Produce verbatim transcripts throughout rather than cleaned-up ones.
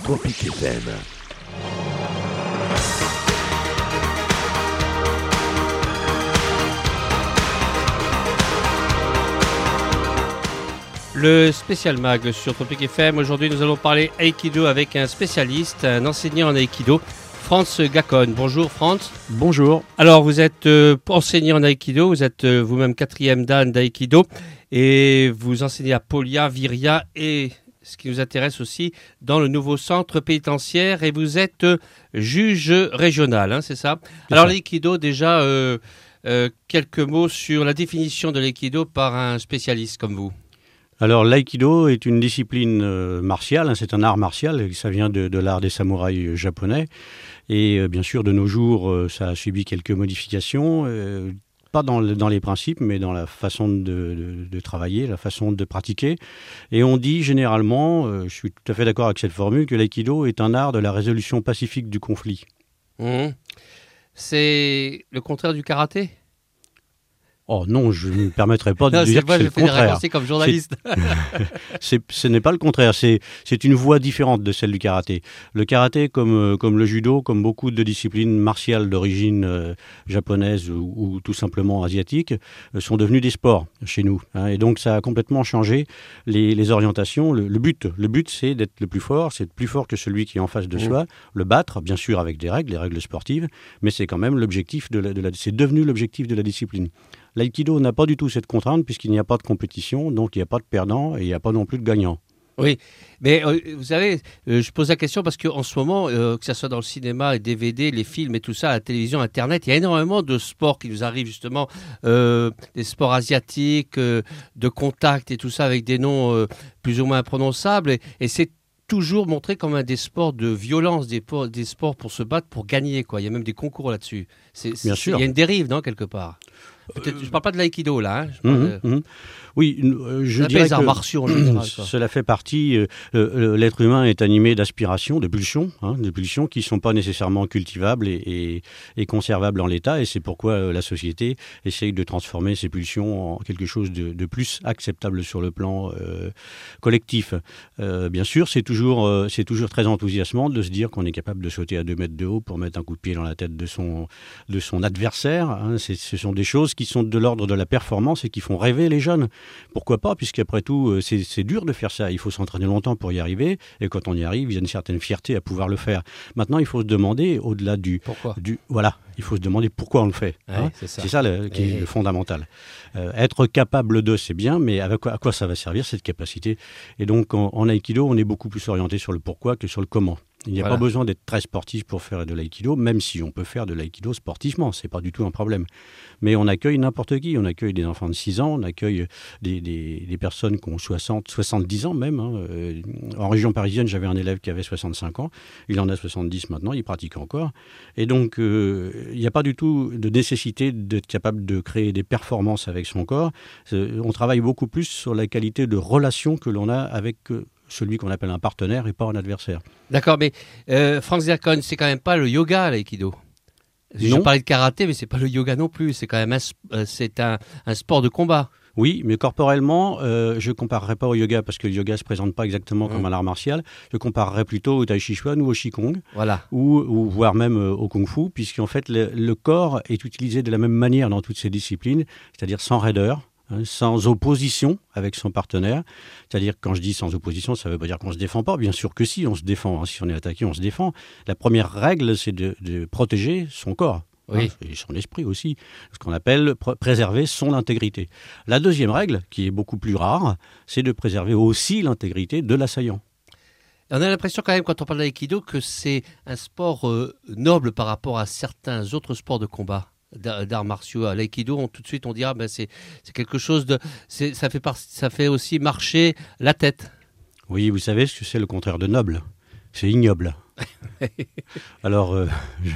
Tropic F M. Le spécial mag sur Tropic F M. Aujourd'hui, nous allons parler Aikido avec un spécialiste, un enseignant en Aikido, Franz Gacon. Bonjour Franz. Bonjour. Alors, vous êtes euh, enseignant en Aikido, vous êtes euh, vous-même quatrième dan d'Aikido et vous enseignez à Polia, Viria et, ce qui nous intéresse aussi, dans le nouveau centre pénitentiaire et vous êtes euh, juge régional, hein, c'est ça? C'est Alors, ça. l'Aikido, déjà, euh, euh, quelques mots sur la définition de l'Aikido par un spécialiste comme vous. Alors l'aïkido est une discipline euh, martiale, hein, c'est un art martial, ça vient de, de l'art des samouraïs euh, japonais. Et euh, bien sûr, de nos jours, euh, ça a subi quelques modifications, euh, pas dans, le, dans les principes, mais dans la façon de, de, de travailler, la façon de pratiquer. Et on dit généralement, euh, je suis tout à fait d'accord avec cette formule, que l'aïkido est un art de la résolution pacifique du conflit. Mmh. C'est le contraire du karaté? Oh non, je ne me permettrai pas de Non, dire c'est pas, que c'est je le fais des contraire. raccourcis comme journaliste. C'est, ce n'est pas le contraire, c'est, c'est une voie différente de celle du karaté. Le karaté, comme, comme le judo, comme beaucoup de disciplines martiales d'origine euh, japonaise ou, ou tout simplement asiatique, euh, sont devenus des sports chez nous. Hein, et donc ça a complètement changé les, les orientations. Le, le but, le but, c'est d'être le plus fort, c'est être plus fort que celui qui est en face de Mmh. soi, le battre, bien sûr avec des règles, des règles sportives, mais c'est quand même l'objectif de la, de la, c'est devenu l'objectif de la discipline. L'aïkido n'a pas du tout cette contrainte puisqu'il n'y a pas de compétition, donc il n'y a pas de perdant et il n'y a pas non plus de gagnant. Oui, mais euh, vous savez, euh, je pose la question parce qu'en ce moment, euh, que ce soit dans le cinéma, les D V D, les films et tout ça, la télévision, Internet, il y a énormément de sports qui nous arrivent justement, euh, des sports asiatiques, euh, de contact et tout ça avec des noms euh, plus ou moins imprononçables et, et c'est toujours montré comme un des sports de violence, des, por- des sports pour se battre, pour gagner, quoi. Il y a même des concours là-dessus. C'est, c'est, Bien c'est- sûr. Il y a une dérive, non, quelque part. Peut-être, je ne parle pas de l'aïkido, là. Hein. Je parle Mmh, de- mmh. Oui, euh, je On appelle dirais les arts que martiaux en général, quoi. cela fait partie. Euh, euh, l'être humain est animé d'aspirations, de pulsions, hein, de pulsions qui ne sont pas nécessairement cultivables et, et, et conservables en l'état. Et c'est pourquoi euh, la société essaye de transformer ces pulsions en quelque chose de, de plus acceptable sur le plan euh, collectif. Euh, bien sûr, c'est toujours, euh, c'est toujours très enthousiasmant de se dire qu'on est capable de sauter à deux mètres de haut pour mettre un coup de pied dans la tête de son, de son adversaire. Hein. C'est, ce sont des choses qui sont de l'ordre de la performance et qui font rêver les jeunes. Pourquoi pas, puisqu'après tout, c'est, c'est dur de faire ça. Il faut s'entraîner longtemps pour y arriver. Et quand on y arrive, il y a une certaine fierté à pouvoir le faire. Maintenant, il faut se demander, au-delà du... Pourquoi du voilà, il faut se demander pourquoi on le fait. Ouais, Hein. c'est ça. C'est ça le, qui est Et- le fondamental. Euh, être capable de, c'est bien, mais avec quoi, à quoi ça va servir, cette capacité? Et donc, en, en aïkido, on est beaucoup plus orienté sur le pourquoi que sur le comment. Il n'y a Voilà. pas besoin d'être très sportif pour faire de l'aïkido, même si on peut faire de l'aïkido sportivement, c'est pas du tout un problème. Mais on accueille n'importe qui, on accueille des enfants de six ans, on accueille des, des, des personnes qui ont soixante, soixante-dix ans même. Hein. Euh, en région parisienne, j'avais un élève qui avait soixante-cinq ans, il en a soixante-dix maintenant, il pratique encore. Et donc, euh, il n'y a pas du tout de nécessité d'être capable de créer des performances avec son corps. Euh, on travaille beaucoup plus sur la qualité de relation que l'on a avec... Euh, celui qu'on appelle un partenaire et pas un adversaire. D'accord, mais euh, Franz Gacon, c'est quand même pas le yoga, l'aïkido. Je Non. parlais de karaté, mais c'est pas le yoga non plus. C'est quand même un, sp- euh, c'est un, un sport de combat. Oui, mais corporellement, euh, je ne comparerais pas au yoga parce que le yoga ne se présente pas exactement comme Mm. un art martial. Je comparerais plutôt au tai chi chuan ou au qigong, Voilà. ou, ou voire même euh, au kung fu, puisqu'en fait le, le corps est utilisé de la même manière dans toutes ces disciplines, c'est-à-dire sans raideur, hein, sans opposition avec son partenaire. C'est-à-dire que quand je dis sans opposition, ça ne veut pas dire qu'on ne se défend pas. Bien sûr que si, on se défend. Hein. Si on est attaqué, on se défend. La première règle, c'est de, de protéger son corps. Oui. Hein, et son esprit aussi, ce qu'on appelle pr- préserver son intégrité. La deuxième règle, qui est beaucoup plus rare, c'est de préserver aussi l'intégrité de l'assaillant. On a l'impression quand même, quand on parle d'aïkido, que c'est un sport euh, noble par rapport à certains autres sports de combat, d'a- d'arts martiaux. À l'aïkido, on, tout de suite, on dira ben c'est, c'est quelque chose de... C'est, ça, fait par- ça fait aussi marcher la tête. Oui, vous savez ce que c'est le contraire de noble? C'est ignoble. Alors, euh,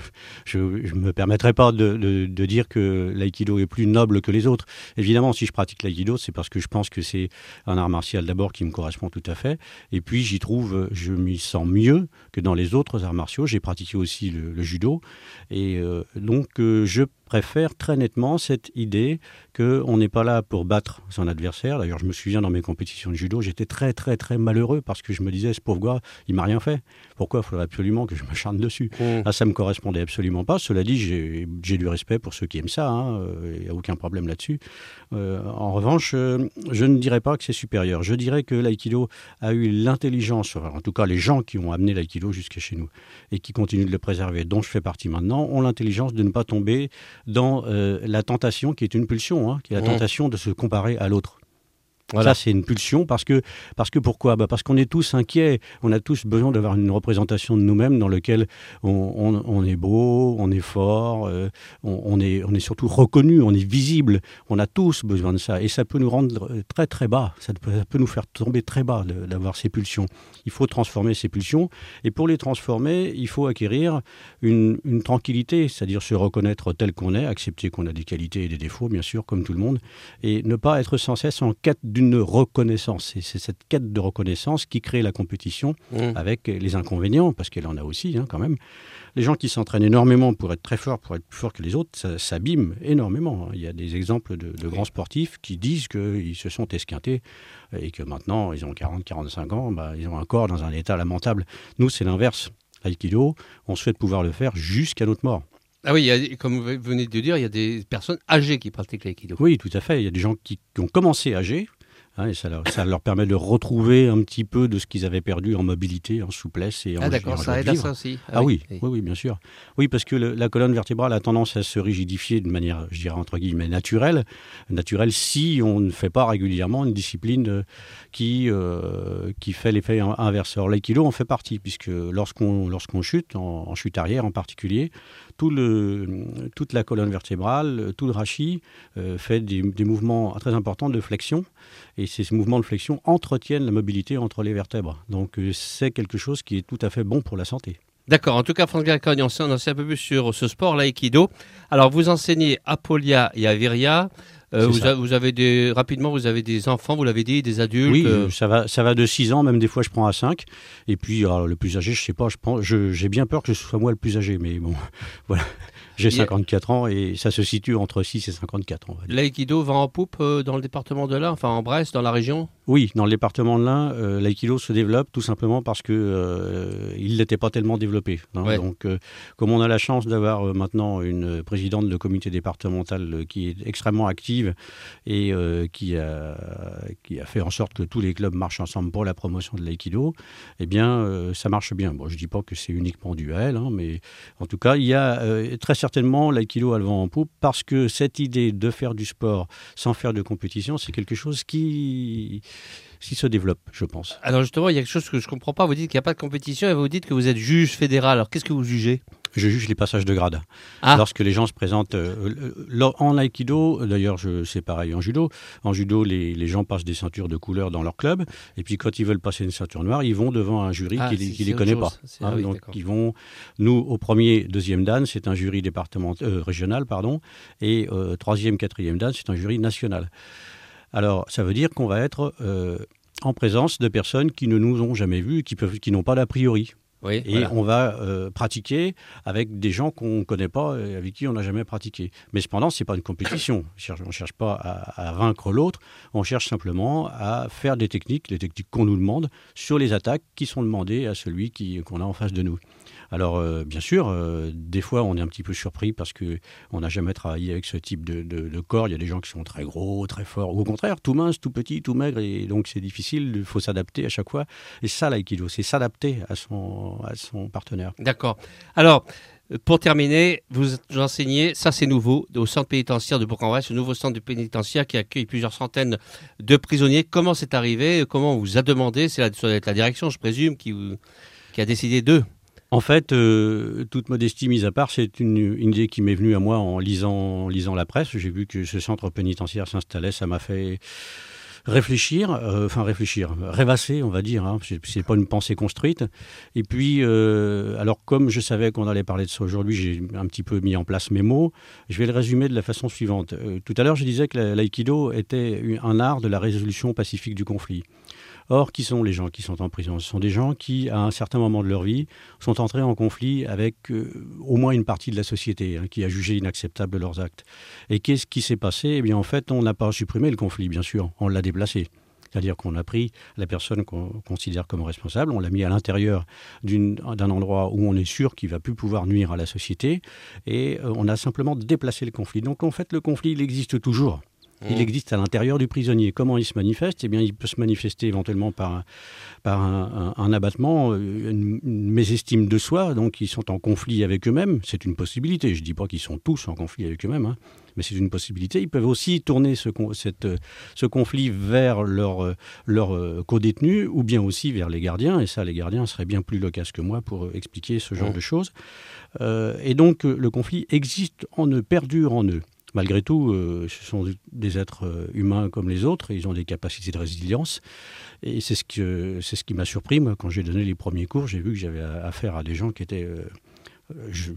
je ne me permettrai pas de, de, de dire que l'aïkido est plus noble que les autres. Évidemment, si je pratique l'aïkido, c'est parce que je pense que c'est un art martial d'abord qui me correspond tout à fait. Et puis, j'y trouve, je m'y sens mieux que dans les autres arts martiaux. J'ai pratiqué aussi le, le judo. Et euh, donc, euh, je préfère très nettement cette idée qu'on n'est pas là pour battre son adversaire. D'ailleurs, je me souviens dans mes compétitions de judo, j'étais très, très, très malheureux parce que je me disais, ce pauvre gars, il m'a rien fait. Pourquoi il faudrait absolument que je m'acharne dessus? mmh. Ah, ça ne me correspondait absolument pas. Cela dit, j'ai, j'ai du respect pour ceux qui aiment ça. Il n'y a aucun problème là-dessus. Euh, en revanche, euh, je ne dirais pas que c'est supérieur. Je dirais que l'aïkido a eu l'intelligence, en tout cas les gens qui ont amené l'aïkido jusqu'à chez nous et qui continuent de le préserver, dont je fais partie maintenant, ont l'intelligence de ne pas tomber dans euh, la tentation qui est une pulsion, hein, qui est la tentation de se comparer à l'autre. Voilà. Ça, c'est une pulsion parce que, parce que pourquoi ? Bah parce qu'on est tous inquiets, on a tous besoin d'avoir une représentation de nous-mêmes dans laquelle on, on, on est beau, on est fort, euh, on, on, est, on est surtout reconnu, on est visible. On a tous besoin de ça et ça peut nous rendre très très bas, ça peut, ça peut nous faire tomber très bas de, d'avoir ces pulsions. Il faut transformer ces pulsions et pour les transformer, il faut acquérir une, une tranquillité, c'est-à-dire se reconnaître tel qu'on est, accepter qu'on a des qualités et des défauts, bien sûr, comme tout le monde, et ne pas être sans cesse en quête d'une reconnaissance. Et c'est cette quête de reconnaissance qui crée la compétition mmh. avec les inconvénients, parce qu'elle en a aussi hein, quand même. Les gens qui s'entraînent énormément pour être très forts, pour être plus forts que les autres, ça s'abîme énormément. Il y a des exemples de, de grands sportifs qui disent qu'ils se sont esquintés et que maintenant, ils ont quarante à quarante-cinq ans, bah, ils ont un corps dans un état lamentable. Nous, c'est l'inverse. L'aïkido, on souhaite pouvoir le faire jusqu'à notre mort. Ah oui, il y a, comme vous venez de dire, il y a des personnes âgées qui pratiquent l'aïkido. Oui, tout à fait. Il y a des gens qui, qui ont commencé âgés. Hein, et ça leur, ça leur permet de retrouver un petit peu de ce qu'ils avaient perdu en mobilité, en souplesse et en Ah d'accord, en ça aide à ça aussi. Ah, ah oui, oui, oui, oui, bien sûr. Oui, parce que le, la colonne vertébrale a tendance à se rigidifier de manière, je dirais entre guillemets, naturelle. Naturelle si on ne fait pas régulièrement une discipline qui, euh, qui fait l'effet inverse. Alors l'aïkido en fait partie, puisque lorsqu'on, lorsqu'on chute, en, en chute arrière en particulier, tout le, toute la colonne vertébrale, tout le rachis euh, fait des, des mouvements très importants de flexion. Et ces mouvements de flexion entretiennent la mobilité entre les vertèbres. Donc c'est quelque chose qui est tout à fait bon pour la santé. D'accord. En tout cas, Franck Galcogne, on en sait un peu plus sur ce sport, l'aïkido. Alors, vous enseignez à Polia et à Viria. Euh, vous, a, vous avez des, rapidement, vous avez des enfants, vous l'avez dit, des adultes. Oui, euh... ça va, ça va de six ans, même des fois je prends à cinq. Et puis alors, le plus âgé, je sais pas, je prends, je, j'ai bien peur que ce soit moi le plus âgé, mais bon, voilà. J'ai cinquante-quatre ans et ça se situe entre six et cinquante-quatre ans. L'aïkido va en poupe euh, dans le département de l'Ain, enfin en Bresse, dans la région ? Oui, dans le département de l'Ain, euh, l'aïkido se développe tout simplement parce qu'il euh, n'était pas tellement développé. Hein. Ouais. Donc, euh, comme on a la chance d'avoir euh, maintenant une présidente de comité départemental euh, qui est extrêmement active et euh, qui, a, qui a fait en sorte que tous les clubs marchent ensemble pour la promotion de l'aïkido, eh bien, euh, ça marche bien. Bon, je ne dis pas que c'est uniquement dû à elle, hein, mais en tout cas, il y a euh, très certainement l'aïkido a le vent en poupe parce que cette idée de faire du sport sans faire de compétition, c'est quelque chose qui... qui se développe, je pense. Alors justement, il y a quelque chose que je ne comprends pas. Vous dites qu'il n'y a pas de compétition et vous dites que vous êtes juge fédéral. Alors qu'est-ce que vous jugez ? Je juge les passages de grade. Ah. Lorsque les gens se présentent euh, en aïkido, d'ailleurs je, c'est pareil en judo. En judo, les, les gens passent des ceintures de couleur dans leur club. Et puis quand ils veulent passer une ceinture noire, ils vont devant un jury ah, qui ne les connaît chose. pas. Hein, ah, oui, donc d'accord. Ils vont, nous, au premier, deuxième dan, c'est un jury départemental, euh, régional, pardon. Et euh, troisième, quatrième dan, c'est un jury national. Alors, ça veut dire qu'on va être euh, en présence de personnes qui ne nous ont jamais vus, qui, peuvent, qui n'ont pas d'a priori. Oui, et voilà. on va euh, pratiquer avec des gens qu'on ne connaît pas et avec qui on n'a jamais pratiqué. Mais cependant, ce n'est pas une compétition. On ne cherche pas à, à vaincre l'autre, on cherche simplement à faire des techniques, les techniques qu'on nous demande, sur les attaques qui sont demandées à celui qui, qu'on a en face de nous. Alors, euh, bien sûr, euh, des fois, on est un petit peu surpris parce qu'on n'a jamais travaillé avec ce type de, de, de corps. Il y a des gens qui sont très gros, très forts, ou au contraire, tout mince, tout petit, tout maigre, et donc c'est difficile, il faut s'adapter à chaque fois. Et ça, l'aïkido, c'est s'adapter à son, à son partenaire. D'accord. Alors, pour terminer, vous enseignez, ça c'est nouveau, au centre pénitentiaire de Bourg-en-Bresse, ce nouveau centre pénitentiaire qui accueille plusieurs centaines de prisonniers. Comment c'est arrivé ? Comment on vous a demandé ? C'est la, ça doit être la direction, je présume, qui, vous, qui a décidé d'eux. En fait, euh, toute modestie mise à part, c'est une, une idée qui m'est venue à moi en lisant, en lisant la presse. J'ai vu que ce centre pénitentiaire s'installait, ça m'a fait réfléchir, euh, enfin réfléchir, rêvasser, on va dire, hein, c'est, c'est pas une pensée construite. Et puis, euh, alors comme je savais qu'on allait parler de ça aujourd'hui, j'ai un petit peu mis en place mes mots. Je vais le résumer de la façon suivante. Euh, tout à l'heure, je disais que l'aïkido était un art de la résolution pacifique du conflit. Or, qui sont les gens qui sont en prison ? Ce sont des gens qui, à un certain moment de leur vie, sont entrés en conflit avec euh, au moins une partie de la société, hein, qui a jugé inacceptable leurs actes. Et qu'est-ce qui s'est passé ? Eh bien, en fait, on n'a pas supprimé le conflit, bien sûr, on l'a déplacé. C'est-à-dire qu'on a pris la personne qu'on considère comme responsable, on l'a mis à l'intérieur d'une, d'un endroit où on est sûr qu'il ne va plus pouvoir nuire à la société, et euh, on a simplement déplacé le conflit. Donc, en fait, le conflit, il existe toujours. Il existe à l'intérieur du prisonnier. Comment il se manifeste ? Eh bien, il peut se manifester éventuellement par un, par un, un, un abattement, une, une mésestime de soi. Donc, ils sont en conflit avec eux-mêmes. C'est une possibilité. Je ne dis pas qu'ils sont tous en conflit avec eux-mêmes, hein, mais c'est une possibilité. Ils peuvent aussi tourner ce, cette, ce conflit vers leurs leur co-détenus ou bien aussi vers les gardiens. Et ça, les gardiens seraient bien plus loquaces que moi pour expliquer ce genre mmh. de choses. Euh, et donc, le conflit existe en eux, perdure en eux. Malgré tout, euh, ce sont des êtres humains comme les autres, et ils ont des capacités de résilience. Et c'est ce, que, c'est ce qui m'a surpris, moi, quand j'ai donné les premiers cours. J'ai vu que j'avais affaire à des gens qui étaient... Euh, je,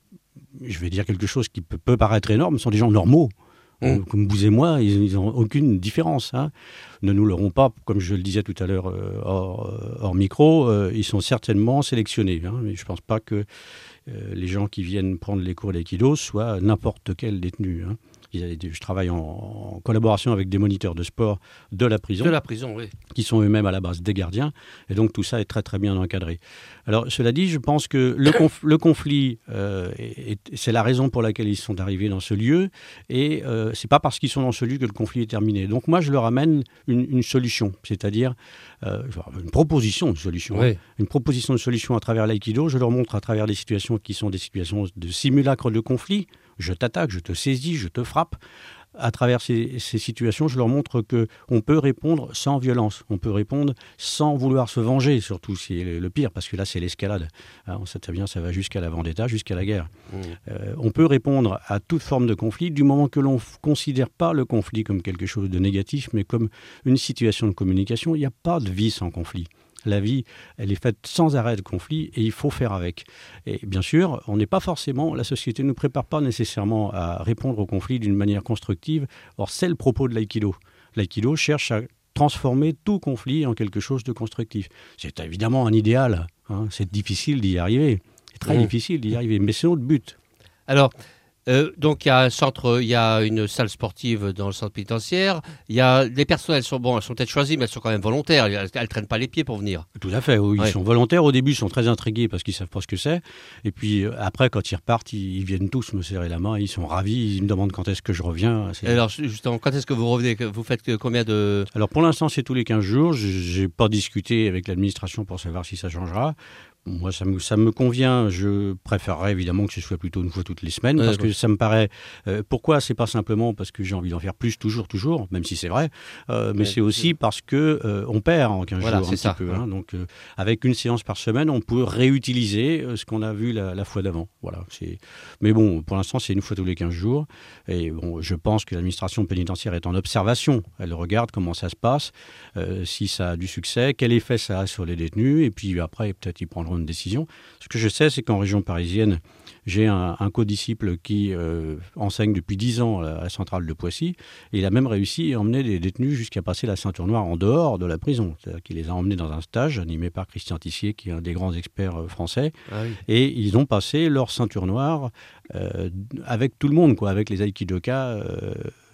je vais dire quelque chose qui peut, peut paraître énorme, ce sont des gens normaux. Mmh. Comme vous et moi, ils n'ont aucune différence. Hein. Ne nous l'aurons pas, comme je le disais tout à l'heure euh, hors, hors micro, euh, ils sont certainement sélectionnés. Hein, mais je ne pense pas que euh, les gens qui viennent prendre les cours d'aïkido soient n'importe quel détenu. Hein. Je travaille en, en collaboration avec des moniteurs de sport de la prison. De la prison, oui. Qui sont eux-mêmes à la base des gardiens. Et donc tout ça est très très bien encadré. Alors cela dit, je pense que le, conf- le conflit, euh, est, est, c'est la raison pour laquelle ils sont arrivés dans ce lieu. Et euh, c'est pas parce qu'ils sont dans ce lieu que le conflit est terminé. Donc moi je leur amène une, une solution, c'est-à-dire euh, une proposition de solution. Oui. Hein, une proposition de solution à travers l'aïkido. Je leur montre à travers des situations qui sont des situations de simulacre de conflit. Je t'attaque, je te saisis, je te frappe. À travers ces, ces situations, je leur montre qu'on peut répondre sans violence. On peut répondre sans vouloir se venger, surtout c'est le pire, parce que là, c'est l'escalade. Alors, ça, ça, vient, ça va jusqu'à la vendetta, jusqu'à la guerre. Mmh. Euh, on peut répondre à toute forme de conflit du moment que l'on ne considère pas le conflit comme quelque chose de négatif, mais comme une situation de communication. Il n'y a pas de vie sans conflit. La vie, elle est faite sans arrêt de conflit et il faut faire avec. Et bien sûr, on n'est pas forcément, la société ne nous prépare pas nécessairement à répondre au conflit d'une manière constructive. Or, c'est le propos de l'aïkido. L'aïkido cherche à transformer tout conflit en quelque chose de constructif. C'est évidemment un idéal, hein. C'est difficile d'y arriver. C'est très mmh. difficile d'y arriver, mais c'est notre but. Alors, Euh, donc il y a un centre, il y a une salle sportive dans le centre pénitentiaire. Il y a les personnels sont bon, elles sont peut-être choisies, mais elles sont quand même volontaires. Elles, elles traînent pas les pieds pour venir. Tout à fait. Oui, ils ouais. sont volontaires. Au début, ils sont très intrigués parce qu'ils savent pas ce que c'est. Et puis après, quand ils repartent, ils, ils viennent tous me serrer la main. Ils sont ravis. Ils me demandent quand est-ce que je reviens. C'est... Alors justement, quand est-ce que vous revenez ? Vous faites combien de... Alors pour l'instant, c'est tous les quinze jours. Je n'ai pas discuté avec l'administration pour savoir si ça changera. Moi, ça me, ça me convient. Je préférerais évidemment que ce soit plutôt une fois toutes les semaines, parce ouais, que ouais. ça me paraît... Euh, pourquoi ? C'est pas simplement parce que j'ai envie d'en faire plus, toujours, toujours, même si c'est vrai, euh, mais ouais, c'est aussi parce que euh, on perd en quinze voilà, jours un petit ça. peu. Hein, donc, euh, avec une séance par semaine, on peut réutiliser euh, ce qu'on a vu la, la fois d'avant. Voilà, c'est... Mais bon, pour l'instant, c'est une fois tous les quinze jours. Et bon, je pense que l'administration pénitentiaire est en observation. Elle regarde comment ça se passe, euh, si ça a du succès, quel effet ça a sur les détenus, et puis après, peut-être ils prendront une décision. Ce que je sais, c'est qu'en région parisienne, j'ai un, un codisciple qui euh, enseigne depuis dix ans à la centrale de Poissy, et il a même réussi à emmener des détenus jusqu'à passer la ceinture noire en dehors de la prison. C'est-à-dire qu'il les a emmenés dans un stage animé par Christian Tissier, qui est un des grands experts euh, français, ah oui. et ils ont passé leur ceinture noire euh, avec tout le monde, quoi, avec les aïkidokas euh,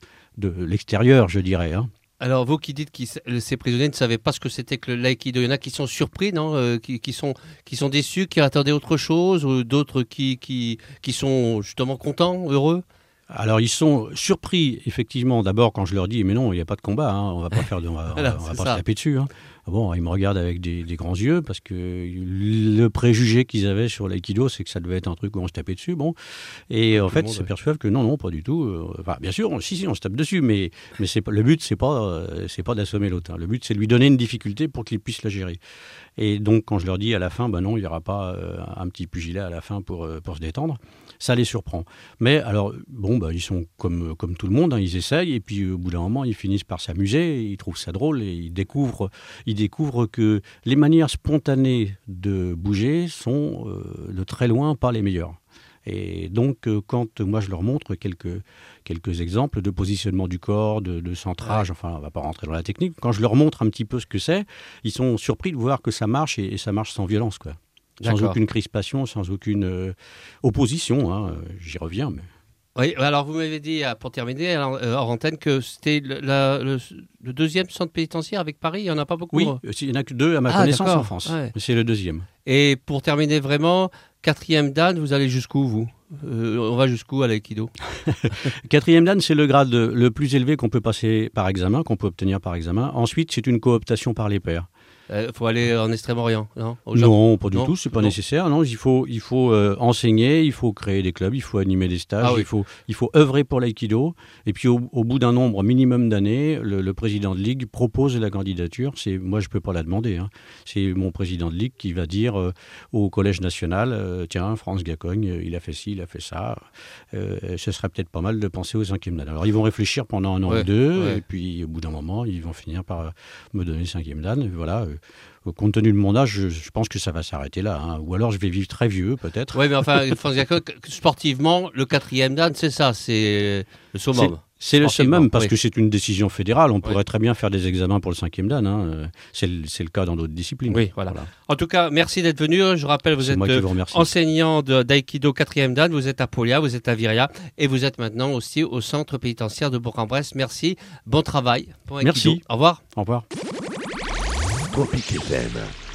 de l'extérieur, je dirais, hein. Alors, vous qui dites que ces prisonniers ne savaient pas ce que c'était que l'aïkido, il y en a qui sont surpris, non euh, qui, qui, sont, qui sont déçus, qui attendaient autre chose, ou d'autres qui, qui, qui sont justement contents, heureux ? Alors, ils sont surpris, effectivement, d'abord quand je leur dis « mais non, il n'y a pas de combat, hein, on ne va pas, faire de, on va, Alors, on va pas se taper dessus hein. ». Ah bon, ils me regardent avec des, des grands yeux parce que le préjugé qu'ils avaient sur l'aïkido, c'est que ça devait être un truc où on se tapait dessus. Bon, et en fait, ils s'aperçoivent que non, non, pas du tout. Enfin, bien sûr, on, si, si, on se tape dessus, mais, mais c'est pas, le but, c'est pas, c'est pas d'assommer l'autre. Hein. Le but, c'est de lui donner une difficulté pour qu'il puisse la gérer. Et donc, quand je leur dis à la fin, ben non, il n'y aura pas euh, un petit pugilat à la fin pour, euh, pour se détendre, ça les surprend. Mais alors, bon, ben, ils sont comme, comme tout le monde, hein, ils essayent, et puis au bout d'un moment, ils finissent par s'amuser, ils trouvent ça drôle, et ils découvrent, ils découvrent que les manières spontanées de bouger sont euh, de très loin pas les meilleures. Et donc, euh, quand moi je leur montre quelques, quelques exemples de positionnement du corps, de, de centrage, ouais. enfin, on ne va pas rentrer dans la technique, quand je leur montre un petit peu ce que c'est, ils sont surpris de voir que ça marche, et, et ça marche sans violence, quoi. Sans D'accord. aucune crispation, sans aucune euh, opposition, hein. J'y reviens, mais... Oui, alors vous m'avez dit, pour terminer, alors, euh, hors antenne, que c'était le, la, le, le deuxième centre pénitentiaire avec Paris, il n'y en a pas beaucoup. Oui, il n'y en a que deux à ma ah, connaissance d'accord. en France, ouais. C'est le deuxième. Et pour terminer vraiment, quatrième dan, vous allez jusqu'où, vous euh, On va jusqu'où à l'aïkido? Quatrième dan, c'est le grade le plus élevé qu'on peut passer par examen, qu'on peut obtenir par examen. Ensuite, c'est une cooptation par les pairs. Il euh, faut aller en Extrême-Orient, non Non, pas du non, tout, c'est pas non. nécessaire. Non, il faut, il faut euh, enseigner, il faut créer des clubs, il faut animer des stages, ah, oui. il, faut, il faut œuvrer pour l'aïkido. Et puis au, au bout d'un nombre minimum d'années, le, le président de ligue propose la candidature. C'est, moi, je ne peux pas la demander. Hein. C'est mon président de ligue qui va dire euh, au Collège national, euh, tiens, Franz Gacogne, il a fait ci, il a fait ça. Euh, ce serait peut-être pas mal de penser au cinquième dan. Alors ils vont réfléchir pendant un an ouais, ou deux, ouais. et puis au bout d'un moment, ils vont finir par me donner le cinquième dan. Et voilà. Euh, Compte tenu de mon âge, je, je pense que ça va s'arrêter là. Hein. Ou alors je vais vivre très vieux, peut-être. Oui, mais enfin, Franz Gacogne, sportivement, le quatrième dan, c'est ça, c'est le summum. C'est, c'est le summum, parce oui. que c'est une décision fédérale. On oui. pourrait très bien faire des examens pour le cinquième dan. Hein. C'est, le, c'est le cas dans d'autres disciplines. Oui, voilà. voilà. En tout cas, merci d'être venu. Je rappelle, vous c'est êtes vous enseignant de, d'aïkido quatrième dan, vous êtes à Paulia, vous êtes à Viria, et vous êtes maintenant aussi au centre pénitentiaire de Bourg-en-Bresse. Merci, bon travail pour Aikido. Merci. Au revoir. Au revoir. Tropique F M.